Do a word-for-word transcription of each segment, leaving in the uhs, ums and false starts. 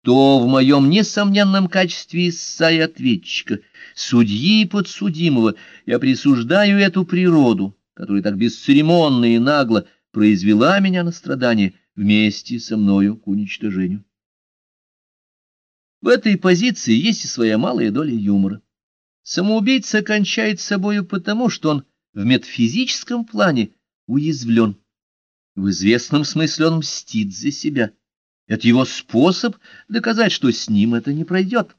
то в моем несомненном качестве истца и ответчика, судьи и подсудимого, я присуждаю эту природу, которая так бесцеремонно и нагло произвела меня на страдание, вместе со мною к уничтожению. В этой позиции есть и своя малая доля юмора. Самоубийца кончает с собою потому, что он в метафизическом плане уязвлен. В известном смысле он мстит за себя. Это его способ доказать, что с ним это не пройдет.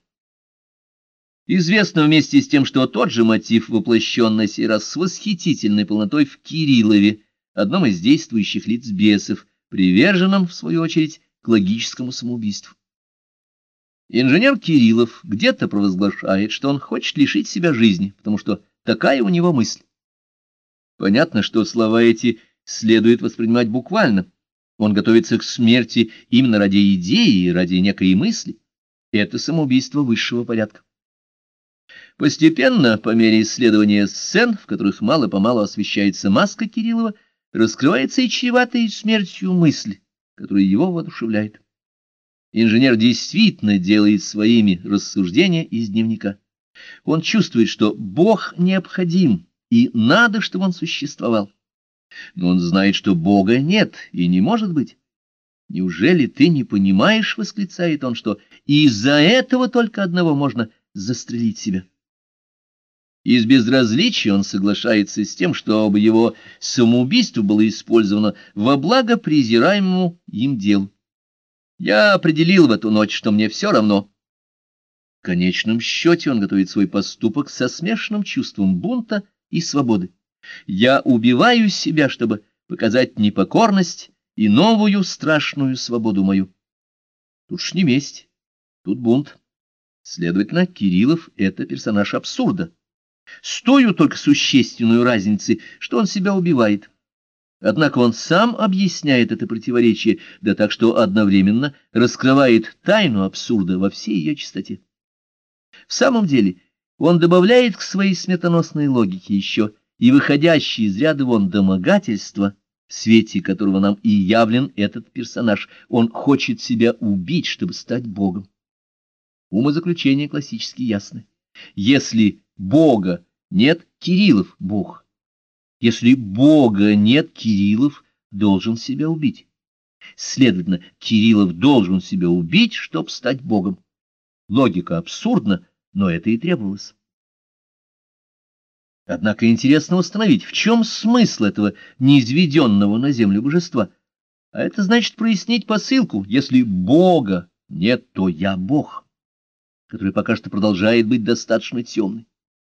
Известно вместе с тем, что тот же мотив воплощен на сей раз с восхитительной полнотой в Кириллове, одном из действующих лиц бесов, приверженном, в свою очередь, к логическому самоубийству. Инженер Кириллов где-то провозглашает, что он хочет лишить себя жизни, потому что такая у него мысль. Понятно, что слова эти следует воспринимать буквально. Он готовится к смерти именно ради идеи, ради некой мысли. Это самоубийство высшего порядка. Постепенно, по мере исследования сцен, в которых мало-помалу освещается маска Кириллова, раскрывается и чреватая смертью мысль, которая его воодушевляет. Инженер действительно делает своими рассуждения из дневника. Он чувствует, что Бог необходим, и надо, чтобы он существовал. Но он знает, что Бога нет и не может быть. «Неужели ты не понимаешь, — восклицает он, — что из-за этого только одного можно застрелить себя?» Из безразличия он соглашается с тем, чтобы его самоубийство было использовано во благо презираемому им делу. «Я определил в эту ночь, что мне все равно». В конечном счете он готовит свой поступок со смешанным чувством бунта и свободы. «Я убиваю себя, чтобы показать непокорность и новую страшную свободу мою». Тут ж не месть, тут бунт. Следовательно, Кириллов — это персонаж абсурда. С тою только существенную разницей, что он себя убивает. Однако он сам объясняет это противоречие, да так, что одновременно раскрывает тайну абсурда во всей ее чистоте. В самом деле, он добавляет к своей смертоносной логике еще и выходящее из ряда вон домогательства, в свете которого нам и явлен этот персонаж. Он хочет себя убить, чтобы стать Богом. Умозаключение классически ясны. Если Бога нет, Кириллов — Бог. Если Бога нет, Кириллов должен себя убить. Следовательно, Кириллов должен себя убить, чтобы стать Богом. Логика абсурдна, но это и требовалось. Однако интересно установить, в чем смысл этого низведенного на землю божества. А это значит прояснить посылку: если Бога нет, то я Бог, который пока что продолжает быть достаточно темный.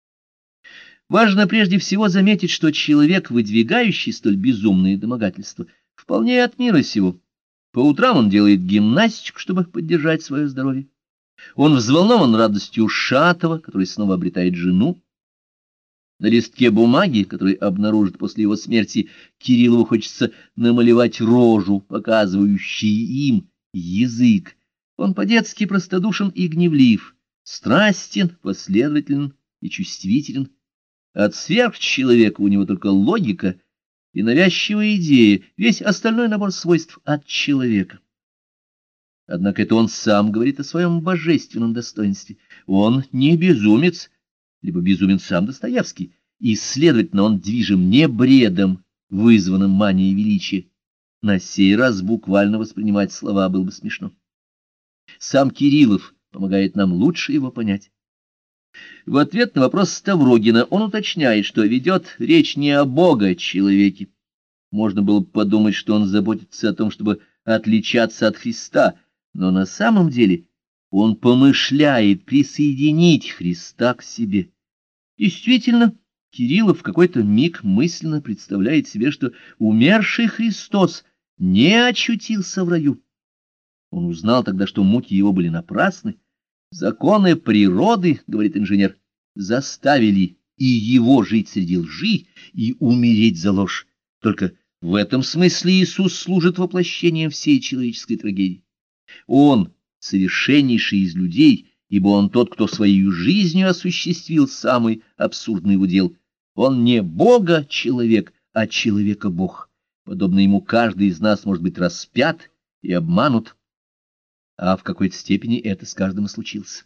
Важно прежде всего заметить, что человек, выдвигающий столь безумные домогательства, вполне от мира сего. По утрам он делает гимнастику, чтобы поддержать свое здоровье. Он взволнован радостью Шатова, который снова обретает жену. На листке бумаги, который обнаружит после его смерти, Кириллову хочется намалевать рожу, показывающую им язык. Он по-детски простодушен и гневлив, страстен, последователен и чувствителен. От сверхчеловека у него только логика и навязчивая идея, весь остальной набор свойств от человека. Однако это он сам говорит о своем божественном достоинстве. Он не безумец, либо безумен сам Достоевский, и, следовательно, он движим не бредом, вызванным манией величия. На сей раз буквально воспринимать слова было бы смешно. Сам Кириллов помогает нам лучше его понять. В ответ на вопрос Ставрогина он уточняет, что ведет речь не о Бога-человеке. Можно было бы подумать, что он заботится о том, чтобы отличаться от Христа, но на самом деле он помышляет присоединить Христа к себе. Действительно, Кириллов в какой-то миг мысленно представляет себе, что умерший Христос не очутился в раю. Он узнал тогда, что муки его были напрасны. Законы природы, говорит инженер, заставили и его жить среди лжи и умереть за ложь. Только в этом смысле Иисус служит воплощением всей человеческой трагедии. Он совершеннейший из людей, ибо он тот, кто своей жизнью осуществил самый абсурдный удел. Он не Бога-человек, а человека-бог. Подобно ему каждый из нас может быть распят и обманут. а в какой-то степени это с каждым и случилось.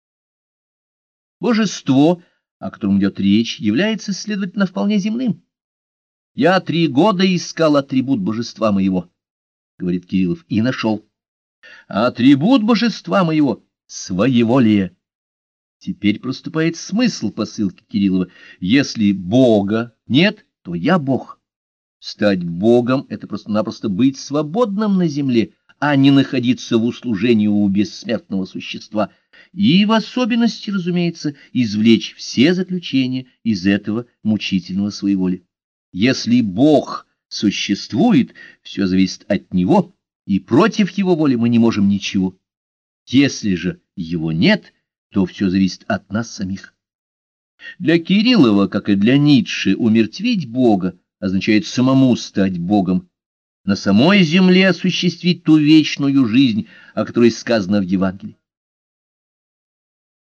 Божество, о котором идет речь, является, следовательно, вполне земным. «Я три года искал атрибут божества моего», — говорит Кириллов, — «и нашел. А атрибут божества моего — своеволие». Теперь проступает смысл посылки Кириллова. Если Бога нет, то я Бог. Стать Богом — это просто-напросто быть свободным на земле, а не находиться в услужении у бессмертного существа, и в особенности, разумеется, извлечь все заключения из этого мучительного своеволия. Если Бог существует, все зависит от Него, и против Его воли мы не можем ничего. Если же Его нет, то все зависит от нас самих. Для Кириллова, как и для Ницше, умертвить Бога означает самому стать Богом, на самой земле осуществить ту вечную жизнь, о которой сказано в Евангелии.